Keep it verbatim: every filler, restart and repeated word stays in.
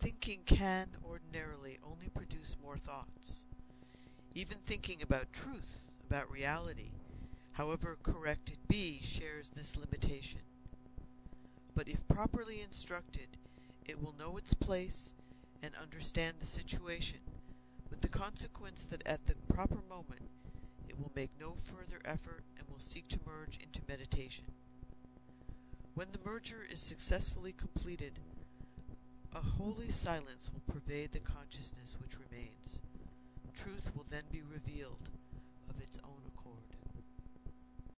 Thinking can, ordinarily, only produce more thoughts. Even thinking about truth, about reality, however correct it be, shares this limitation. But if properly instructed, it will know its place and understand the situation, with the consequence that at the proper moment it will make no further effort and will seek to merge into meditation. When the merger is successfully completed, a holy silence will pervade the consciousness which remains. Truth will then be revealed of its own accord.